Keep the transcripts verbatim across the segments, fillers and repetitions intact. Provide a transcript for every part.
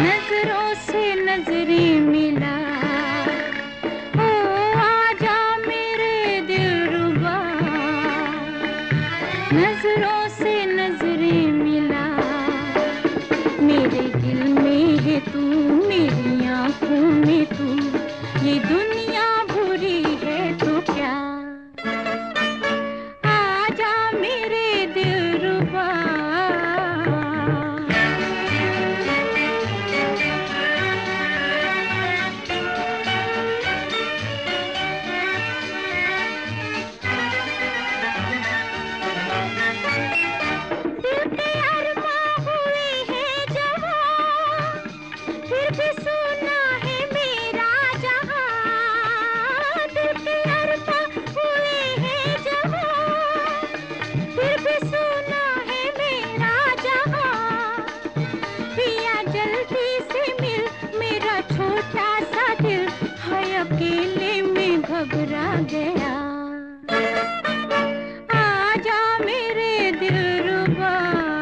नजरों से नजरें मिला, ओ आजा मेरे दिलरुबा। नजरों से नजरें मिला, मेरे दिल में है तू, मेरी आंखों में तू, ये दुनिया बुरी है तो क्या। आजा मेरे दिलरुबा। अकेले में घबरा गया, आजा मेरे दिलरुबा।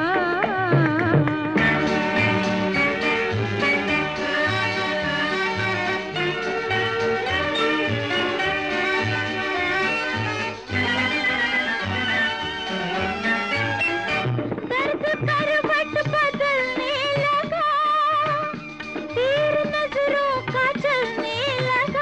दर्द करवट बदलने लगा, तीर नजरों का चलने लगा।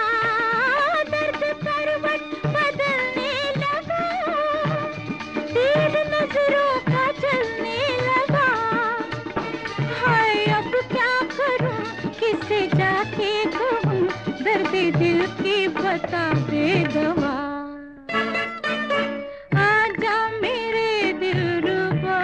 नजरों का चलने लगा, हाय अब क्या करूं, किसे जाके कहूं, दर्द दिल की बता दे दवा। आजा मेरे दिलरुबा।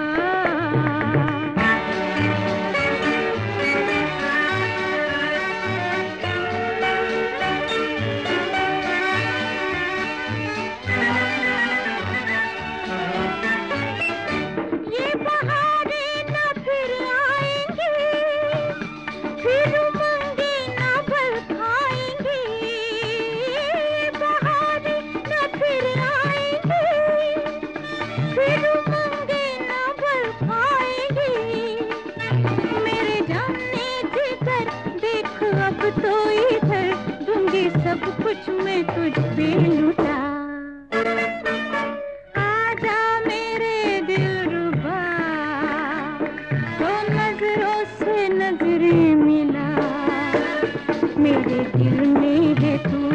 अब तो इधर दूंगी सब कुछ मैं तुझ पे लुटा। आजा मेरे दिलरुबा, तो नजरों से नजरें मिला, मेरे दिल में है तू।